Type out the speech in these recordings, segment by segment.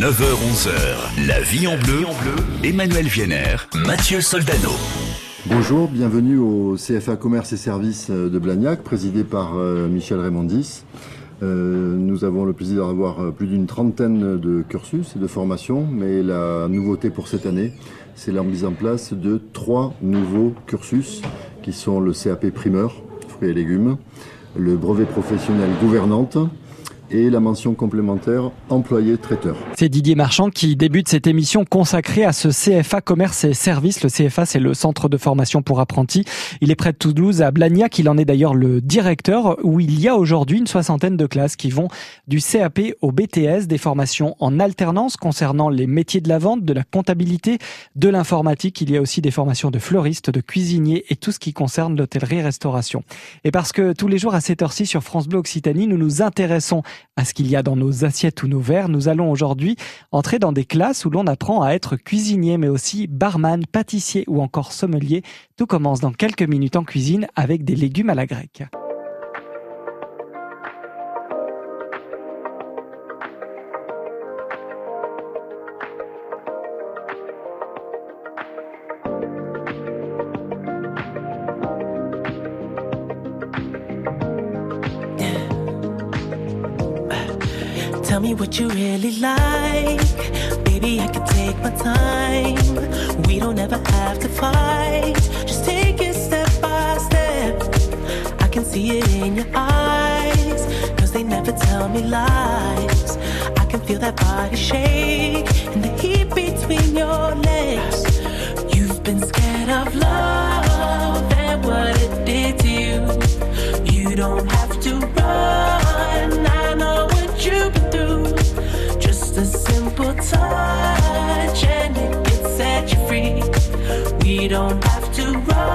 9h-11h, La vie en bleu, Emmanuel Vienner, Mathieu Soldano. Bonjour, bienvenue au CFA Commerce et Services de Blagnac, présidé par Michel Raymondis. Nous avons le plaisir d'avoir plus d'une trentaine de cursus et de formations, mais la nouveauté pour cette année, c'est la mise en place de 3 nouveaux cursus qui sont le CAP primeur, fruits et légumes, le brevet professionnel gouvernante et la mention complémentaire employé-traiteur. C'est Didier Marchand qui débute cette émission consacrée à ce CFA Commerce et Services. Le CFA, c'est le centre de formation pour apprentis. Il est près de Toulouse, à Blagnac. Il en est d'ailleurs le directeur, où il y a aujourd'hui une 60aine de classes qui vont du CAP au BTS, des formations en alternance concernant les métiers de la vente, de la comptabilité, de l'informatique. Il y a aussi des formations de fleuristes, de cuisiniers et tout ce qui concerne l'hôtellerie-restauration. Et parce que tous les jours à cette heure-ci sur France Bleu Occitanie, nous nous intéressons à ce qu'il y a dans nos assiettes ou nos verres, nous allons aujourd'hui entrer dans des classes où l'on apprend à être cuisinier, mais aussi barman, pâtissier ou encore sommelier. Tout commence dans quelques minutes en cuisine avec des légumes à la grecque. Tell me what you really like. Baby, I can take my time. We don't ever have to fight. Just take it step by step. I can see it in your eyes, 'cause they never tell me lies. I can feel that body shake and the heat between your legs. You've been scared of love and what it did to you. You don't have to run. I know what you've been through. Just a simple touch and it can set you free. We don't have to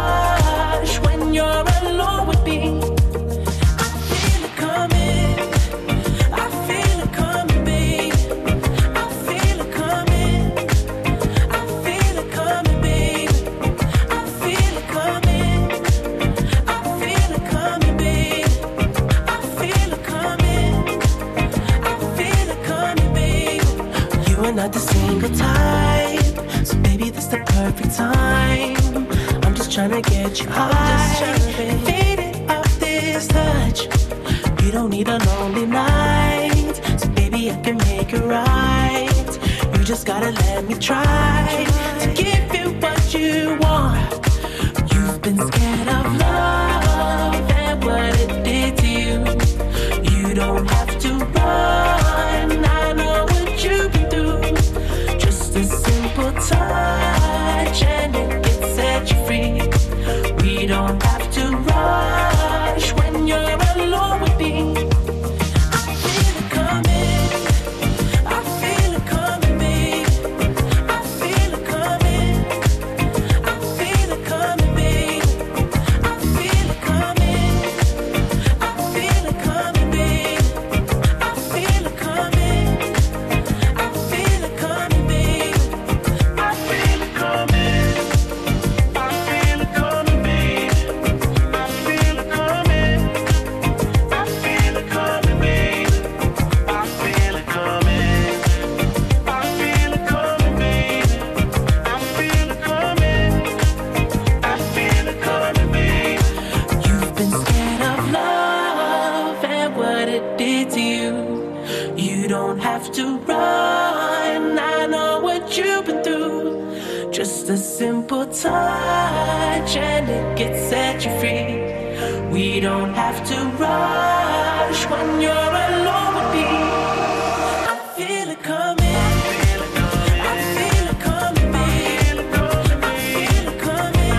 rush when you're alone with me. I feel it coming. I feel it coming, babe. I feel it coming. I feel it coming, babe. I feel it coming. I feel it coming, babe. I feel it coming. I feel it coming, babe. You are not the single type, so baby, this the perfect time. I'm just trying to get you high and faded off this touch. You don't need a lonely night, so baby, I can make it right. You just gotta let me try to give you what you want. You've been scared of love and what it did to you. You don't have to run. I know what you've been through. Just a simple touch and it can set you free. We don't have to rush when you're alone with me. I feel it coming. I feel it coming, babe. I feel it coming. I feel it coming, babe. I feel it coming. I feel it coming, babe. I feel it coming. I feel it coming, babe. I feel it coming. I feel it coming, babe. I feel it coming. I feel it coming, babe. I feel it coming. I feel it coming, babe. I feel it coming. I feel it coming, babe. You've been scared of love and what it did to you. You don't have to run. I know what you've been through. Just a simple touch and it gets set you free. We don't have to rush when you're alone with me. I feel it coming. I feel it coming, babe. I feel it coming.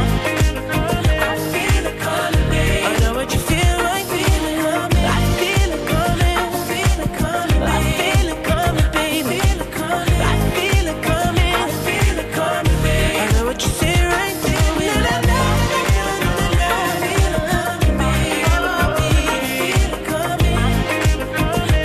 I feel it coming, babe. I know what you feel like feeling coming. I feel it coming. I feel it coming, babe. I feel it coming, babe. I feel it coming. I feel it coming. I feel it coming, babe. I know what you feel right there. I feel it coming, babe. I feel it coming.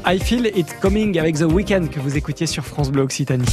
I Feel It Coming avec The Weeknd que vous écoutiez sur France Bleu Occitanie.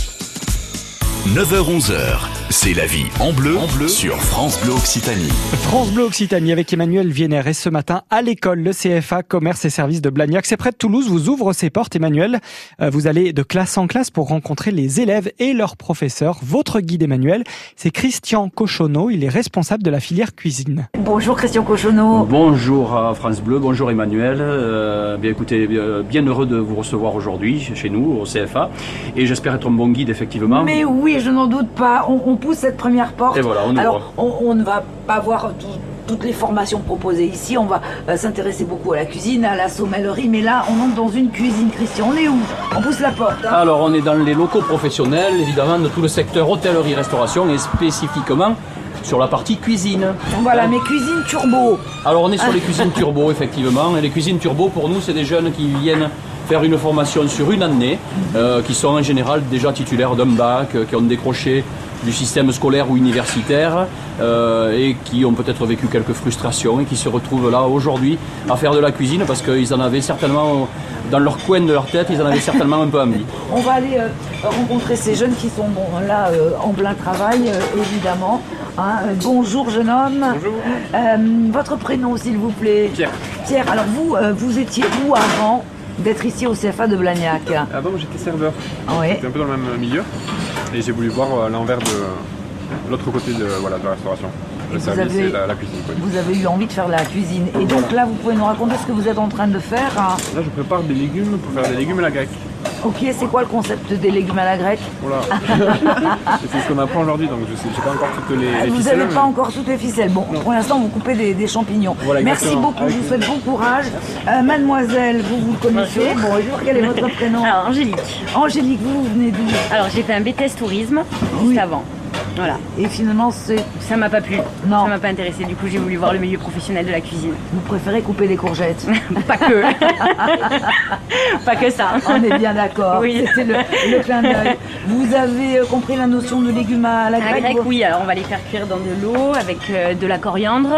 9h-11h, c'est la vie en bleu sur France Bleu Occitanie. France Bleu Occitanie avec Emmanuel Vienner. Et ce matin, à l'école, le CFA Commerce et Services de Blagnac, c'est près de Toulouse, vous ouvre ses portes. Emmanuel, vous allez de classe en classe pour rencontrer les élèves et leurs professeurs. Votre guide Emmanuel, c'est Christian Cochonneau, il est responsable de la filière cuisine. Bonjour Christian Cochonneau. Bonjour à France Bleu, bonjour Emmanuel. Bien écoutez, bien heureux de vous recevoir aujourd'hui chez nous au CFA. Et j'espère être un bon guide effectivement. Mais oui, je n'en doute pas. On pousse cette première porte. Et voilà, on ouvre. Alors, on ne va pas voir toutes les formations proposées ici. On va s'intéresser beaucoup à la cuisine, à la sommellerie. Mais là, on entre dans une cuisine. Christian, on est où? On pousse la porte. Hein. Alors, on est dans les locaux professionnels, évidemment, de tout le secteur hôtellerie-restauration et spécifiquement sur la partie cuisine. Voilà, mais cuisine turbo. Alors, on est sur les cuisines turbo, effectivement. Et les cuisines turbo, pour nous, c'est des jeunes qui viennent faire une formation sur une année, qui sont en général déjà titulaires d'un bac, qui ont décroché du système scolaire ou universitaire et qui ont peut-être vécu quelques frustrations et qui se retrouvent là aujourd'hui à faire de la cuisine parce qu'ils en avaient certainement, dans leur coin de leur tête, ils en avaient certainement un peu envie. On va aller rencontrer ces jeunes qui sont là en plein travail, évidemment. Hein. Bonjour jeune homme. Bonjour. Votre prénom s'il vous plaît? Pierre. Pierre, alors vous étiez où avant d'être ici au CFA de Blagnac? Avant, j'étais serveur. Oui. J'étais un peu dans le même milieu. Et j'ai voulu voir l'envers de l'autre côté de la restauration. Le service et la cuisine. Quoi. Vous avez eu envie de faire la cuisine. Et donc là, vous pouvez nous raconter ce que vous êtes en train de faire? Là, je prépare des légumes pour faire des légumes à la grecque. Ok, c'est quoi le concept des légumes à la grecque? Voilà. C'est ce qu'on apprend aujourd'hui, donc je n'ai pas encore toutes les ficelles. Vous n'avez pas encore toutes les ficelles. Bon, pour l'instant, vous coupez des champignons. Voilà, merci beaucoup, je vous souhaite bon courage. Mademoiselle, vous le connaissez. Bonjour. Bonjour, quel est votre prénom? Alors, Angélique. Angélique, vous venez d'où? Alors, j'ai fait un BTS tourisme juste avant. Voilà. Et finalement, ça m'a pas plu. Non. Ça m'a pas intéressé. Du coup, j'ai voulu voir le milieu professionnel de la cuisine. Vous préférez couper des courgettes? Pas que. Pas que ça. On est bien d'accord. Oui. C'était le clin d'œil. Vous avez compris la notion de légumes à la grecque? À la grecque, oui. Alors, on va les faire cuire dans de l'eau avec de la coriandre,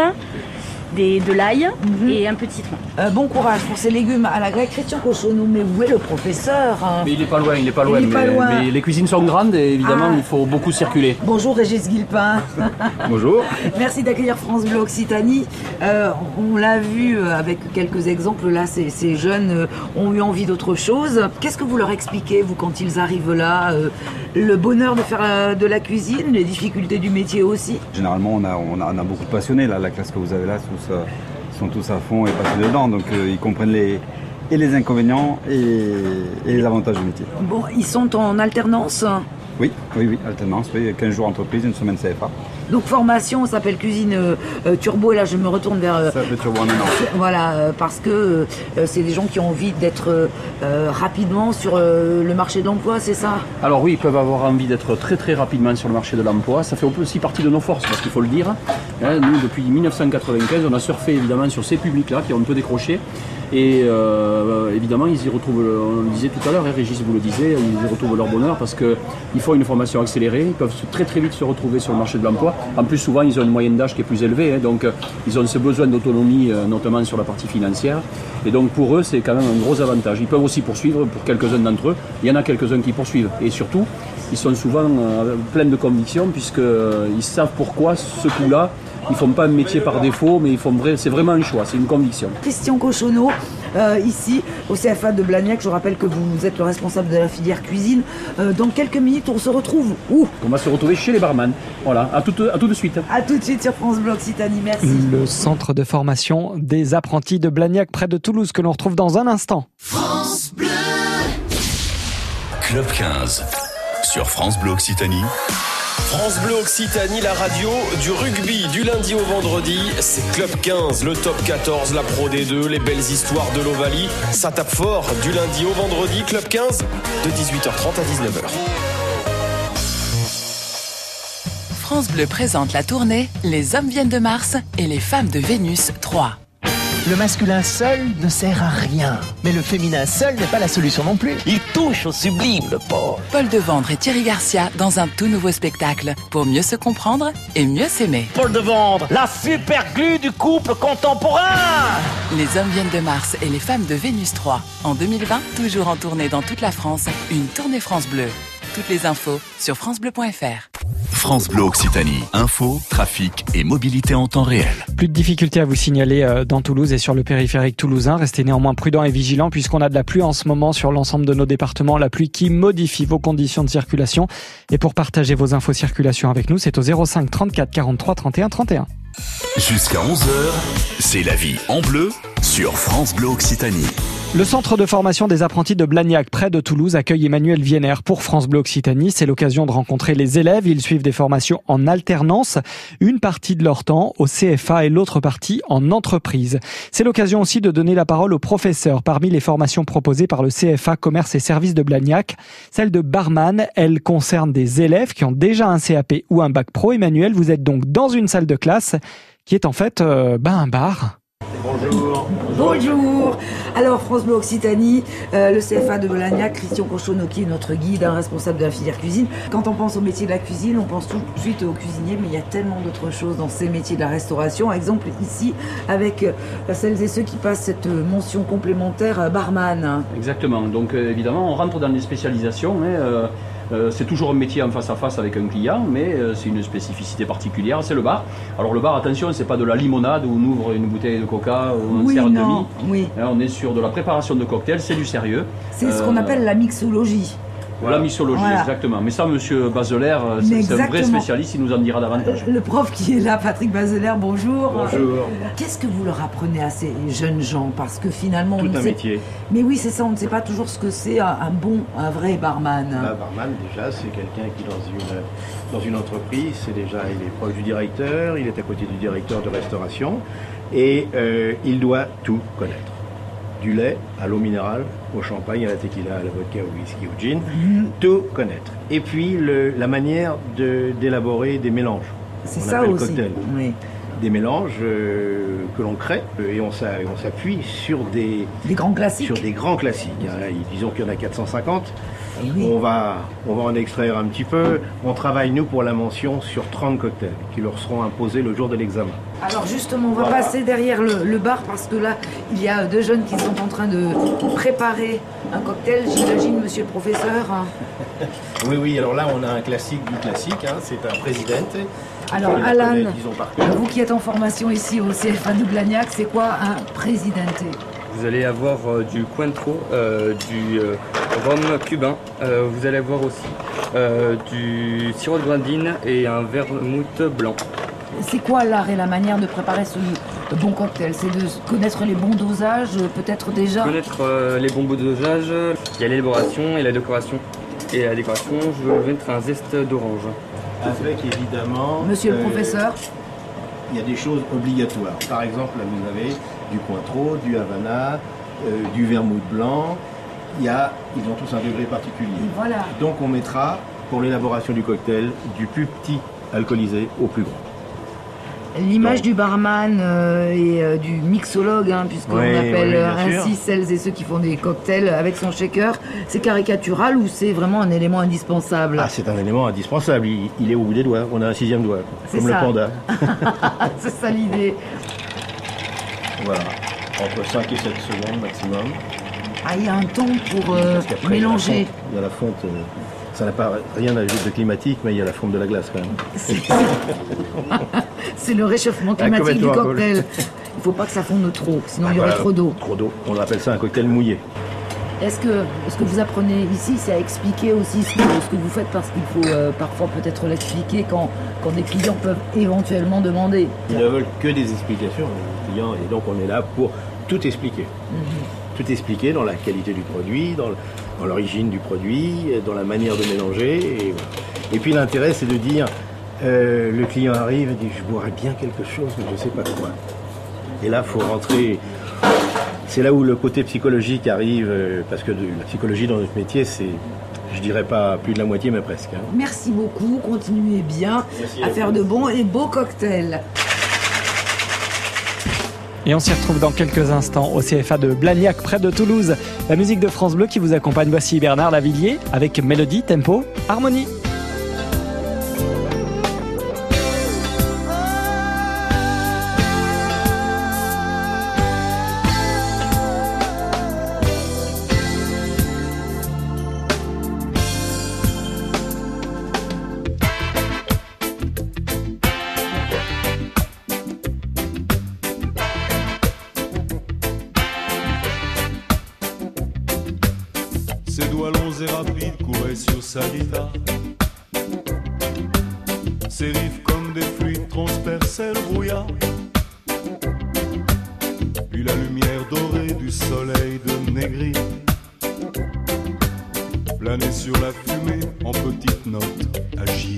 de l'ail et un peu de citron. Bon courage pour ces légumes à la grecque. Christian Cochonneau, mais où est le professeur? Mais il n'est pas loin, mais les cuisines sont grandes et évidemment il faut beaucoup circuler. Bonjour Régis Guilpin. Bonjour. Merci d'accueillir France Bleu Occitanie. On l'a vu avec quelques exemples, là ces jeunes ont eu envie d'autre chose. Qu'est-ce que vous leur expliquez, vous, quand ils arrivent là? Le bonheur de faire de la cuisine, les difficultés du métier aussi? Généralement on a beaucoup de passionnés là, la classe que vous avez là, ils sont tous à fond et passés dedans, donc ils comprennent les inconvénients et les avantages du métier. Bon, ils sont en alternance? Oui, alternance, 15 jours entreprise, une semaine CFA. Donc formation, ça s'appelle cuisine turbo, et là je me retourne vers... Ça s'appelle turbo en un an. Voilà, parce que c'est des gens qui ont envie d'être rapidement sur le marché de l'emploi, c'est ça? Alors oui, ils peuvent avoir envie d'être très très rapidement sur le marché de l'emploi. Ça fait aussi partie de nos forces, parce qu'il faut le dire. Nous, depuis 1995, on a surfé évidemment sur ces publics-là qui ont un peu décroché. Et évidemment, ils y retrouvent, on le disait tout à l'heure, Régis vous le disait, ils y retrouvent leur bonheur parce qu'ils font une formation accélérée, ils peuvent très très vite se retrouver sur le marché de l'emploi. En plus, souvent, ils ont une moyenne d'âge qui est plus élevée, donc ils ont ce besoin d'autonomie, notamment sur la partie financière. Et donc pour eux, c'est quand même un gros avantage. Ils peuvent aussi poursuivre pour quelques-uns d'entre eux. Il y en a quelques-uns qui poursuivent. Et surtout, ils sont souvent pleins de conviction puisqu'ils savent pourquoi ce coup-là. Ils ne font pas un métier par défaut, mais c'est vraiment un choix, c'est une conviction. Christian Cochonneau, ici au CFA de Blagnac, je rappelle que vous êtes le responsable de la filière cuisine. Dans quelques minutes, on se retrouve où? On va se retrouver chez les barman. Voilà, à tout de suite. À tout de suite sur France Bleu Occitanie, merci. Le centre de formation des apprentis de Blagnac, près de Toulouse, que l'on retrouve dans un instant. France Bleu. Club 15 sur France Bleu Occitanie. France Bleu Occitanie, la radio du rugby, du lundi au vendredi, c'est Club 15, le top 14, la Pro D2, les belles histoires de l'Ovalie. Ça tape fort du lundi au vendredi, Club 15, de 18h30 à 19h. France Bleu présente la tournée Les hommes viennent de Mars et les femmes de Vénus 3. Le masculin seul ne sert à rien. Mais le féminin seul n'est pas la solution non plus. Il touche au sublime, le pauvre. Paul Devendre et Thierry Garcia dans un tout nouveau spectacle pour mieux se comprendre et mieux s'aimer. Paul Devendre, la super glue du couple contemporain. Les hommes viennent de Mars et les femmes de Vénus 3. En 2020, toujours en tournée dans toute la France, une tournée France Bleu. Toutes les infos sur francebleu.fr. France Bleu Occitanie. Info, trafic et mobilité en temps réel. Plus de difficultés à vous signaler dans Toulouse et sur le périphérique toulousain. Restez néanmoins prudents et vigilants puisqu'on a de la pluie en ce moment sur l'ensemble de nos départements. La pluie qui modifie vos conditions de circulation. Et pour partager vos infos circulation avec nous, c'est au 05 34 43 31 31. Jusqu'à 11h, c'est la vie en bleu sur France Bleu Occitanie. Le centre de formation des apprentis de Blagnac, près de Toulouse, accueille Emmanuel Vienner pour France Bleu Occitanie. C'est l'occasion de rencontrer les élèves. Ils suivent des formations en alternance, une partie de leur temps au CFA et l'autre partie en entreprise. C'est l'occasion aussi de donner la parole aux professeurs. Parmi les formations proposées par le CFA Commerce et Services de Blagnac, celle de barman, elle concerne des élèves qui ont déjà un CAP ou un bac pro. Emmanuel, vous êtes donc dans une salle de classe qui est en fait un bar. Bonjour. Bonjour. Alors France Bleu Occitanie, le CFA de Blagnac, Christian Cochonneau qui est notre guide, un responsable de la filière cuisine. Quand on pense au métier de la cuisine, on pense tout de suite aux cuisiniers, mais il y a tellement d'autres choses dans ces métiers de la restauration. Exemple ici avec celles et ceux qui passent cette mention complémentaire barman. Exactement. Donc évidemment, on rentre dans les spécialisations. C'est toujours un métier en face à face avec un client, mais c'est une spécificité particulière, c'est le bar. Alors le bar, attention, c'est pas de la limonade où on ouvre une bouteille de coca ou un cerf demi. Oui. On est sur de la préparation de cocktails, c'est du sérieux. C'est ce qu'on appelle la mixologie. La mixologie, voilà. Exactement. Mais ça, monsieur Bazeler, c'est un vrai spécialiste, il nous en dira davantage. Le prof qui est là, Patrick Bazeler, bonjour. Bonjour. Qu'est-ce que vous leur apprenez à ces jeunes gens? Parce que finalement, tout un métier. Mais oui, c'est ça, on ne sait pas toujours ce que c'est un vrai barman. Un barman, déjà, c'est quelqu'un qui, dans une entreprise, il est proche du directeur, il est à côté du directeur de restauration, et il doit tout connaître. Du lait à l'eau minérale, au champagne, à la tequila, à la vodka, au whisky, au gin, tout connaître. Et puis la manière d'élaborer des mélanges. C'est ça aussi. Cocktail. Oui. Des mélanges que l'on crée et on s'appuie sur des grands classiques. Sur des grands classiques. Disons qu'il y en a 450. Oui. On va en extraire un petit peu. On travaille, nous, pour la mention sur 30 cocktails qui leur seront imposés le jour de l'examen. Alors justement, on va passer derrière le bar parce que là, il y a deux jeunes qui sont en train de préparer un cocktail, j'imagine, monsieur le professeur. Oui, alors là, on a un classique du classique, c'est un Presidente. Alors Alan, vous qui êtes en formation ici au CFA de Blagnac, c'est quoi un Presidente? Vous allez avoir du Cointreau, du rhum cubain, vous allez avoir aussi du sirop de grenadine et un vermouth blanc. C'est quoi l'art et la manière de préparer ce bon cocktail? C'est de connaître les bons dosages, peut-être déjà? Connaître les bons dosages, il y a l'élaboration et la décoration. Et à la décoration, je vais mettre un zeste d'orange. Avec évidemment... Monsieur le professeur, il y a des choses obligatoires. Par exemple, là vous avez du Cointreau, du Havana, du vermouth blanc. Ils ont tous un degré particulier. Et voilà. Donc on mettra, pour l'élaboration du cocktail, du plus petit alcoolisé au plus grand. L'image du barman et du mixologue, puisqu'on appelle ainsi celles et ceux qui font des cocktails avec son shaker, c'est caricatural ou c'est vraiment un élément indispensable? C'est un élément indispensable, il est au bout des doigts, on a un 6e doigt, comme le panda. C'est ça l'idée. Voilà, entre 5 et 7 secondes maximum. Il y a un temps pour mélanger. Il y a la fonte, ça n'a pas rien de climatique, mais il y a la fonte de la glace quand même. C'est le réchauffement climatique du cocktail. Il ne faut pas que ça fonde trop, sinon il y aurait trop d'eau. Trop d'eau, on appelle ça un cocktail mouillé. Est-ce que vous apprenez ici, c'est à expliquer aussi ce que vous faites, parce qu'il faut parfois peut-être l'expliquer quand des clients peuvent éventuellement demander. Ils ne veulent que des explications, les clients, et donc on est là pour tout expliquer. Tout expliquer dans la qualité du produit, dans l'origine du produit, dans la manière de mélanger. Et puis l'intérêt, c'est de dire, le client arrive et dit « je boirais bien quelque chose, mais je ne sais pas quoi ». Et là, il faut rentrer... C'est là où le côté psychologique arrive, parce que la psychologie dans notre métier, c'est, je dirais pas plus de la moitié, mais presque. Merci beaucoup, continuez bien à faire de bons et beaux cocktails. Et on s'y retrouve dans quelques instants au CFA de Blagnac, près de Toulouse. La musique de France Bleu qui vous accompagne, voici Bernard Lavilliers avec mélodie, tempo, harmonie. Ses doigts longs et rapides couraient sur sa guitare. Ses riffs comme des fluides transperçaient le brouillard. Puis la lumière dorée du soleil de Négri planait sur la fumée en petites notes agiles.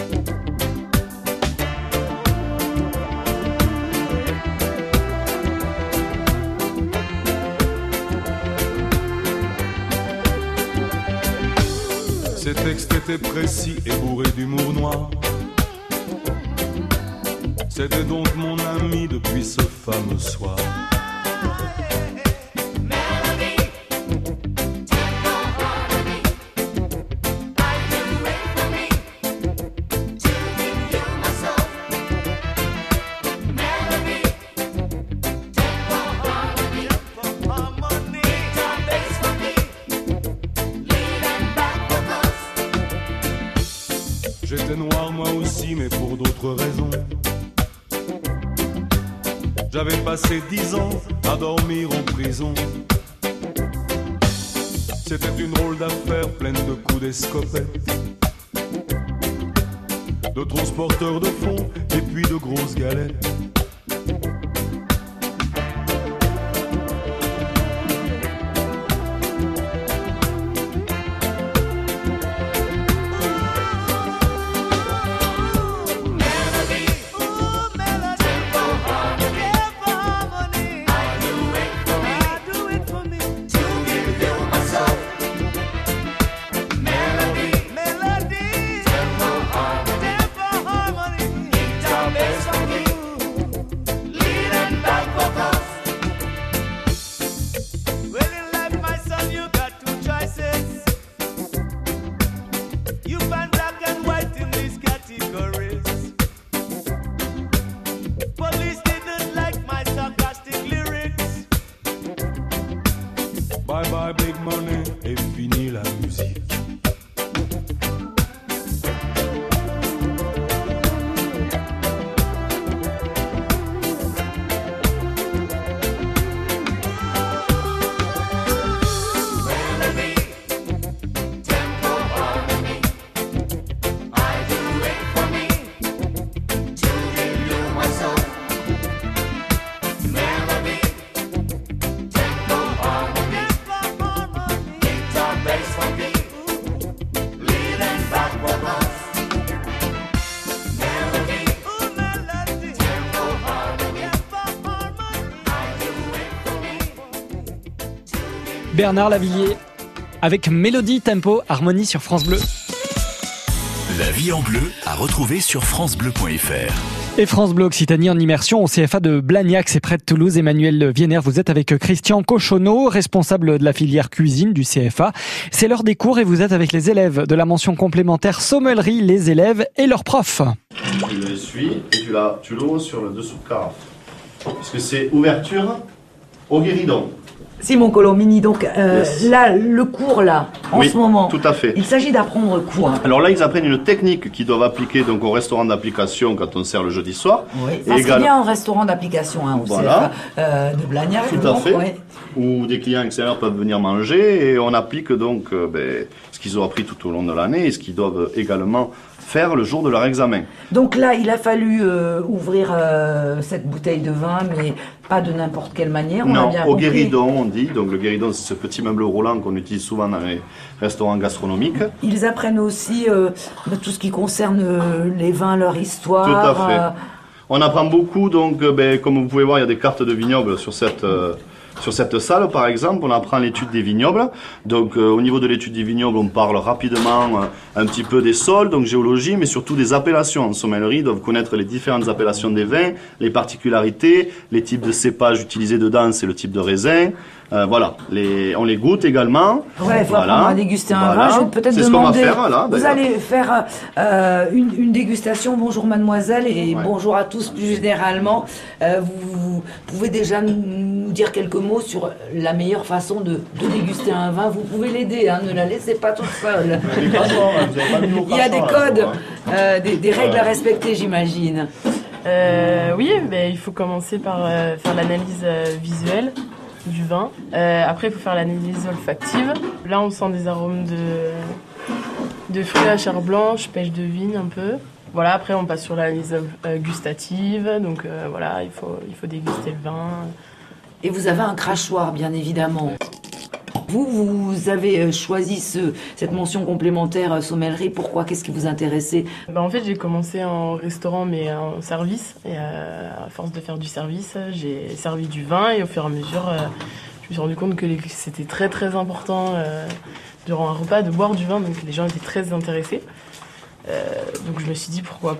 Ses textes étaient précis et bourrés d'humour noir. C'était donc mon ami depuis ce fameux soir. J'étais noir moi aussi, mais pour d'autres raisons. J'avais passé 10 ans à dormir en prison. C'était une drôle d'affaire pleine de coups d'escopette, de transporteurs de fonds et puis de grosses galettes. Bye bye big money et fini la musique. Bernard Lavilliers avec mélodie, tempo, harmonie sur France Bleu. La vie en bleu à retrouver sur francebleu.fr. Et France Bleu Occitanie en immersion au CFA de Blagnac, c'est près de Toulouse. Emmanuel Vienner, vous êtes avec Christian Cochonneau, responsable de la filière cuisine du CFA. C'est l'heure des cours et vous êtes avec les élèves de la mention complémentaire sommellerie, les élèves et leurs profs. Tu le suis et tu l'ouvres sur le dessous de carafe. Puisque c'est ouverture au guéridon. Simon Colomini, donc là, le cours là, en ce moment, tout à fait. Il s'agit d'apprendre quoi? Alors là, ils apprennent une technique qu'ils doivent appliquer donc au restaurant d'application quand on sert le jeudi soir. Oui, ça serait bien en restaurant d'application au CFA de Blagnac. Tout à fait. Ouais. Où des clients extérieurs peuvent venir manger et on applique donc ce qu'ils ont appris tout au long de l'année et ce qu'ils doivent également faire le jour de leur examen. Donc là, il a fallu ouvrir cette bouteille de vin, mais pas de n'importe quelle manière. Non, au guéridon, on dit. Donc le guéridon, c'est ce petit meuble roulant qu'on utilise souvent dans les restaurants gastronomiques. Ils apprennent aussi tout ce qui concerne les vins, leur histoire. Tout à fait. On apprend beaucoup, donc comme vous pouvez voir, il y a des cartes de vignobles sur cette Sur cette salle, par exemple, on apprend l'étude des vignobles. Donc, au niveau de l'étude des vignobles, on parle rapidement un petit peu des sols, donc géologie, mais surtout des appellations. En sommellerie, ils doivent connaître les différentes appellations des vins, les particularités, les types de cépages utilisés dedans, c'est le type de raisin. Voilà, on les goûte également. Ouais, il faut apprendre à déguster un vin. Je vais peut-être c'est demander. Ce qu'on va faire, là, vous allez faire une dégustation. Bonjour mademoiselle et bonjour à tous plus généralement. Vous pouvez déjà nous dire quelques mots sur la meilleure façon de déguster un vin. Vous pouvez l'aider, hein, ne la laissez pas toute seule. Il y a des codes, des règles à respecter, j'imagine. Oui, mais il faut commencer par faire l'analyse visuelle du vin. Après, il faut faire l'analyse olfactive. Là, on sent des arômes de fruits à chair blanche, pêche de vigne un peu. Voilà, après, on passe sur l'analyse gustative. Donc voilà, il faut déguster le vin. Et vous avez un crachoir, bien évidemment. Vous avez choisi cette mention complémentaire sommellerie. Pourquoi? Qu'est-ce qui vous intéressait? En fait, j'ai commencé en restaurant, mais en service. Et à force de faire du service, j'ai servi du vin. Et au fur et à mesure, je me suis rendu compte que c'était très très important durant un repas de boire du vin. Donc les gens étaient très intéressés. Donc je me suis dit pourquoi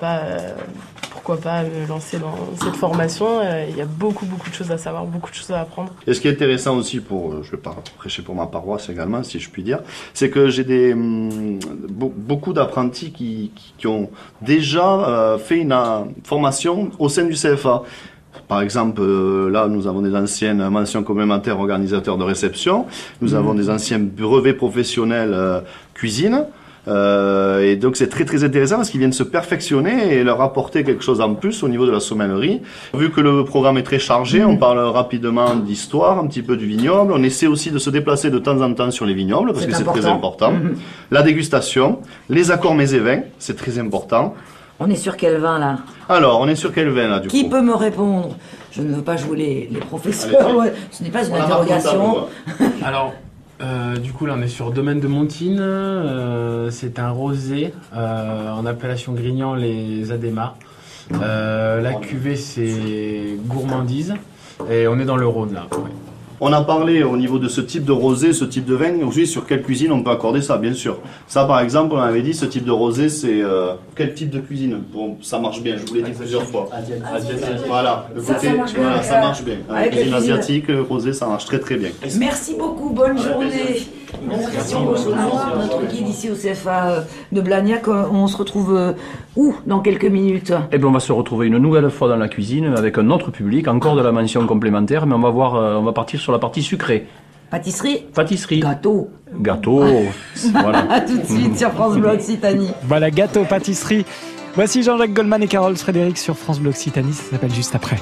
pas me lancer dans cette formation. Il y a beaucoup de choses à savoir, beaucoup de choses à apprendre. Et ce qui est intéressant aussi je vais pas prêcher pour ma paroisse également, si je puis dire, c'est que j'ai beaucoup d'apprentis qui ont déjà fait une formation au sein du CFA. Par exemple, là, nous avons des anciennes mentions complémentaires organisateurs de réception, nous avons des anciens brevets professionnels cuisine. Et donc c'est très très intéressant parce qu'ils viennent se perfectionner et leur apporter quelque chose en plus au niveau de la sommellerie. Vu que le programme est très chargé, on parle rapidement d'histoire, un petit peu du vignoble. On essaie aussi de se déplacer de temps en temps sur les vignobles parce que c'est très important. La dégustation, les accords mets et vins, c'est très important. On est sur quel vin là? Alors, on est sur quel vin là du coup? Qui peut me répondre? Je ne veux pas jouer les professeurs. Ce n'est pas une interrogation. Alors. Du coup là on est sur Domaine de Montine, c'est un rosé en appellation Grignan les Adémas. La cuvée c'est Gourmandise et on est dans le Rhône là. Ouais. On a parlé au niveau de ce type de rosé, ce type de vin. Aujourd'hui, sur quelle cuisine on peut accorder ça, bien sûr. Ça, par exemple, on avait dit, ce type de rosé, c'est quel type de cuisine? Bon, ça marche bien, je vous l'ai dit plusieurs fois. Asiatique. Voilà, le côté, ça marche bien. La cuisine asiatique, rosé, ça marche très très bien. Merci beaucoup, bonne journée. Christian Gauchenois, notre guide ici au CFA de Blagnac. On se retrouve où dans quelques minutes? Eh bien, on va se retrouver une nouvelle fois dans la cuisine avec un autre public, encore de la mention complémentaire, mais on va partir sur la partie sucrée. Pâtisserie. Gâteau. Voilà. A tout de suite sur France Bleu Occitanie. Voilà, gâteau, pâtisserie. Voici Jean-Jacques Goldman et Carole Frédéric sur France Bleu Occitanie. Ça s'appelle Juste après.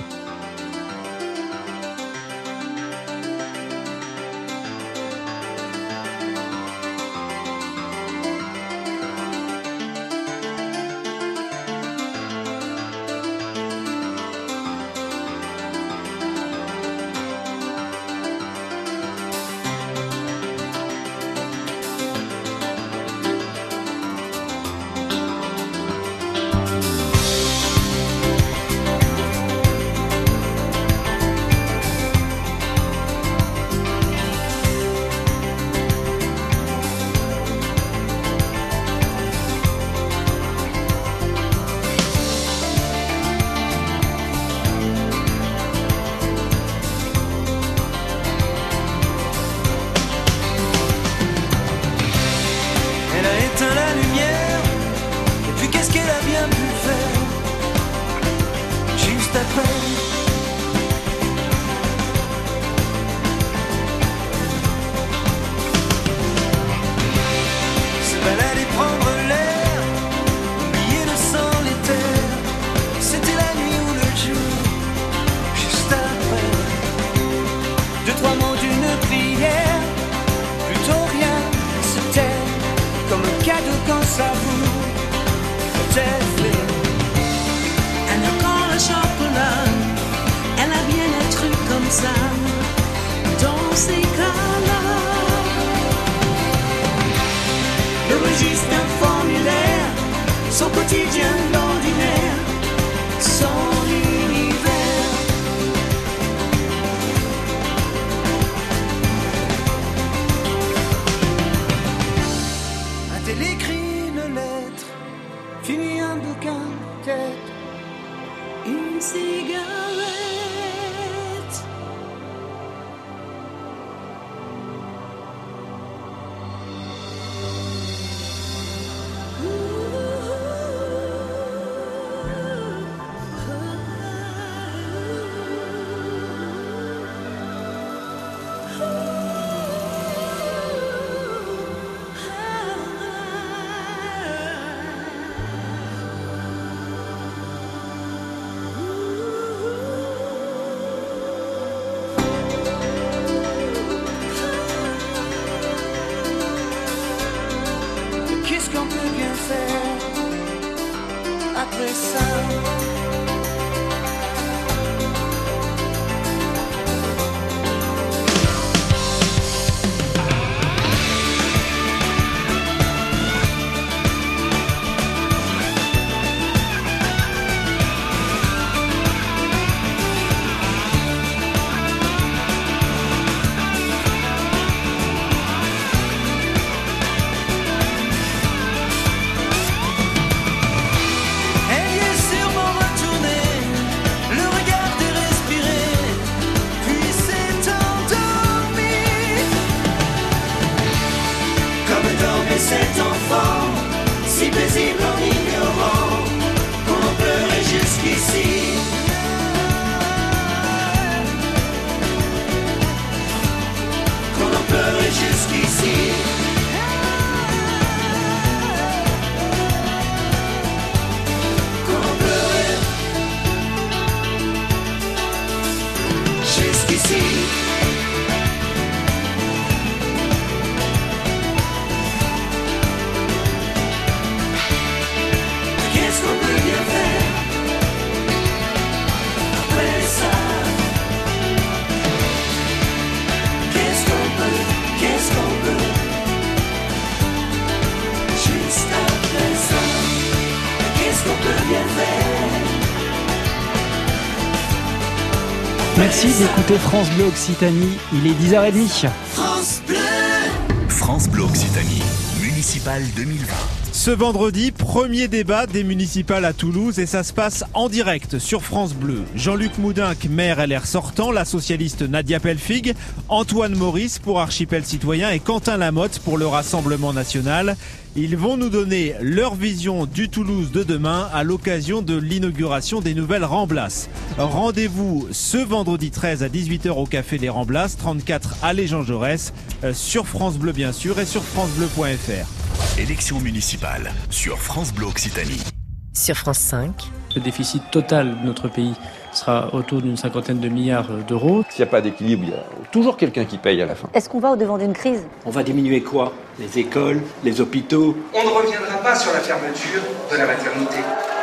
Merci d'écouter France Bleu Occitanie. Il est 10h30. France Bleu. France Bleu Occitanie, municipal 2020. Ce vendredi, premier débat des municipales à Toulouse et ça se passe en direct sur France Bleu. Jean-Luc Moudinque, maire LR sortant, la socialiste Nadia Pelfig, Antoine Maurice pour Archipel Citoyen et Quentin Lamotte pour le Rassemblement National. Ils vont nous donner leur vision du Toulouse de demain à l'occasion de l'inauguration des nouvelles Ramblas. Rendez-vous ce vendredi 13 à 18h au Café des Ramblas, 34 allée Jean Jaurès, sur France Bleu bien sûr et sur francebleu.fr. Élection municipale sur France Bleu Occitanie. Sur France 5. Le déficit total de notre pays sera autour d'une 50aine de milliards d'euros. S'il n'y a pas d'équilibre, il y a toujours quelqu'un qui paye à la fin. Est-ce qu'on va au-devant d'une crise ? On va diminuer quoi ? Les écoles, les hôpitaux ? On ne reviendra pas sur la fermeture de la maternité.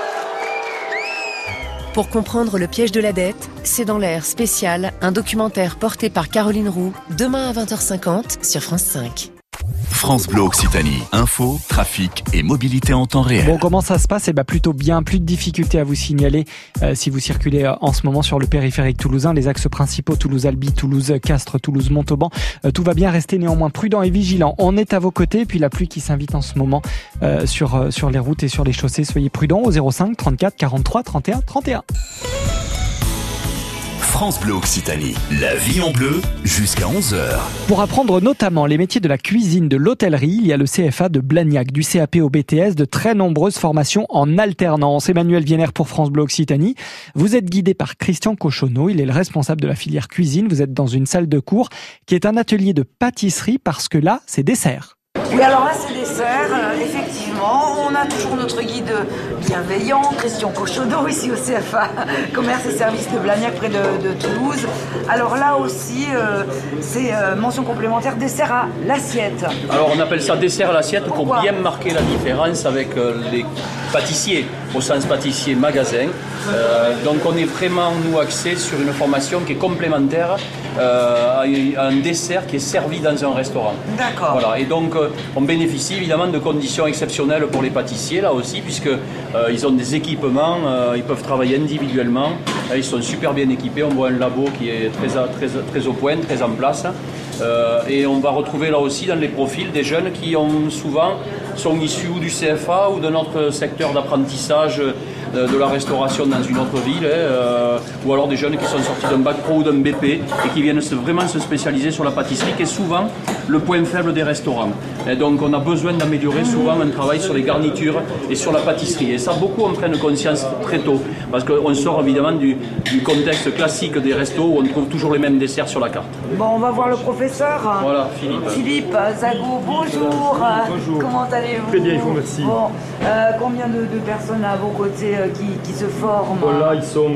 Pour comprendre le piège de la dette, c'est dans l'air spécial, un documentaire porté par Caroline Roux, demain à 20h50 sur France 5. France Bleu Occitanie, info, trafic et mobilité en temps réel. Bon, comment ça se passe ? Plutôt bien, plus de difficultés à vous signaler si vous circulez en ce moment sur le périphérique toulousain, les axes principaux Toulouse-Albi, Toulouse-Castres, Toulouse-Montauban. Tout va bien, restez néanmoins prudent et vigilant. On est à vos côtés, puis la pluie qui s'invite en ce moment sur les routes et sur les chaussées. Soyez prudents au 05 34 43 31 31. France Bleu Occitanie, la vie en bleu jusqu'à 11h. Pour apprendre notamment les métiers de la cuisine, de l'hôtellerie, il y a le CFA de Blagnac, du CAP au BTS, de très nombreuses formations en alternance. Emmanuel Vienner pour France Bleu Occitanie. Vous êtes guidé par Christian Cochonneau, il est le responsable de la filière cuisine. Vous êtes dans une salle de cours qui est un atelier de pâtisserie parce que là, c'est dessert. Oui, alors là, c'est dessert, effectivement. On a toujours notre guide bienveillant, Christian Cochonneau, ici au CFA, Commerce et Services de Blagnac, près de Toulouse. Alors là aussi, c'est mention complémentaire, dessert à l'assiette. Alors on appelle ça dessert à l'assiette pour bien marquer la différence avec les pâtissiers, au sens pâtissier magasin. Donc on est vraiment, nous, axés sur une formation qui est complémentaire à un dessert qui est servi dans un restaurant. D'accord. Voilà. Et donc on bénéficie évidemment de conditions exceptionnelles pour les pâtissiers là aussi, puisque ils ont des équipements, ils peuvent travailler individuellement, ils sont super bien équipés, on voit un labo qui est très au point, très en place. Et on va retrouver là aussi dans les profils des jeunes qui sont issus ou du CFA ou de notre secteur d'apprentissage de la restauration dans une autre ville, ou alors des jeunes qui sont sortis d'un bac pro ou d'un BP et qui viennent vraiment se spécialiser sur la pâtisserie, qui est souvent le point faible des restaurants. Et donc on a besoin d'améliorer souvent un travail sur les garnitures et sur la pâtisserie. Et ça, beaucoup en prennent conscience très tôt, parce qu'on sort évidemment du contexte classique des restos où on trouve toujours les mêmes desserts sur la carte. Bon, on va voir le professeur. Voilà, Philippe. Philippe Zago, bonjour. Bonjour. Comment allez-vous ? Très bien, je vous remercie. Bon, combien de personnes à vos côtés qui se forment ? Bon, là, ils sont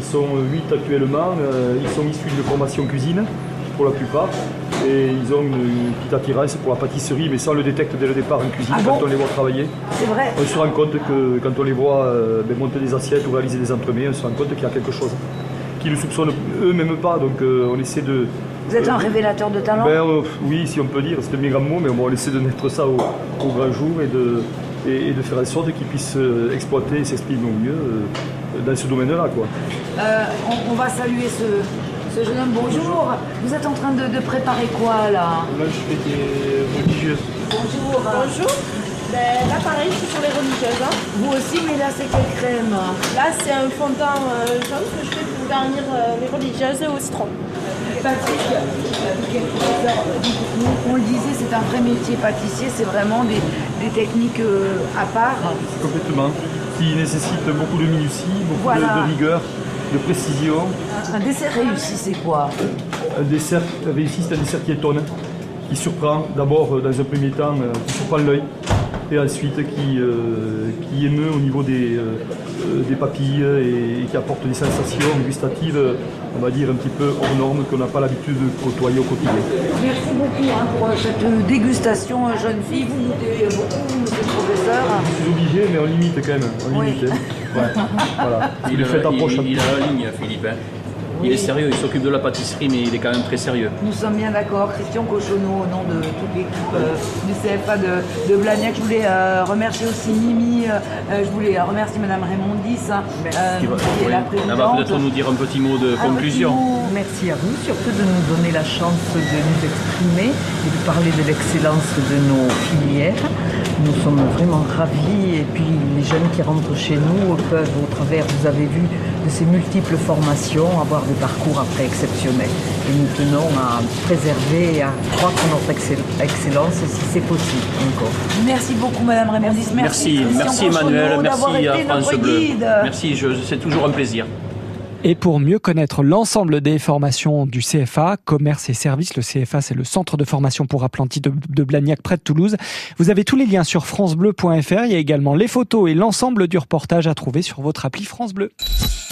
8 actuellement. Ils sont issus de formation cuisine, pour la plupart. Et ils ont une petite attirance pour la pâtisserie, mais ça on le détecte dès le départ en cuisine quand on les voit travailler. C'est vrai. On se rend compte que quand on les voit monter des assiettes ou réaliser des entremets, on se rend compte qu'il y a quelque chose qu'ils ne soupçonnent eux-mêmes pas. Donc on essaie de... Vous êtes un révélateur de talent ? Oui, si on peut dire, c'est un bien grand mot, mais on essaie de mettre ça au grand jour et de faire en sorte qu'ils puissent exploiter et s'exprimer au mieux dans ce domaine-là, quoi. On va saluer ce jeune homme. Bonjour. Vous êtes en train de préparer quoi là ? Là, je fais des religieuses. Bonjour. Bonjour. Là, pareil, c'est sur les religieuses. Hein. Vous aussi, mais là, c'est quelle crème ? Là, c'est un fondant jaune que je fais pour garnir les religieuses au citron. Patrick, on le disait, c'est un vrai métier pâtissier, c'est vraiment des techniques à part. Complètement, qui nécessitent beaucoup de minutie, beaucoup de rigueur, de précision. Un dessert réussi, c'est quoi ? Un dessert réussi, c'est un dessert qui étonne, qui surprend d'abord, dans un premier temps, qui surprend l'œil, et ensuite qui émeut au niveau des papilles et qui apporte des sensations gustatives, on va dire un petit peu hors normes, qu'on n'a pas l'habitude de côtoyer au quotidien. Merci beaucoup pour cette dégustation, jeune fille. Vous goûtez beaucoup, monsieur le professeur. Je suis obligé, mais on limite quand même. On limite. Ouais. Voilà. Il a la ligne, Philippe. Il est sérieux, il s'occupe de la pâtisserie, mais il est quand même très sérieux. Nous sommes bien d'accord. Christian Cochonneau, au nom de toute l'équipe du CFA de Blagnac. Je voulais remercier aussi Mimi, je voulais remercier Madame Raymondis, qui est la présidente. Elle va peut-être nous dire un petit mot de conclusion. Merci à vous, surtout de nous donner la chance de nous exprimer et de parler de l'excellence de nos filières. Nous sommes vraiment ravis et puis les jeunes qui rentrent chez nous peuvent, au travers, vous avez vu, de ces multiples formations, avoir des parcours après exceptionnels. Et nous tenons à préserver et à croître notre excellence si c'est possible encore. Merci beaucoup Madame Raymondis. Merci Emmanuel, merci à France Bleu. Merci, c'est toujours un plaisir. Et pour mieux connaître l'ensemble des formations du CFA, commerce et services, le CFA c'est le centre de formation pour apprentis de Blagnac près de Toulouse. Vous avez tous les liens sur francebleu.fr, il y a également les photos et l'ensemble du reportage à trouver sur votre appli France Bleu.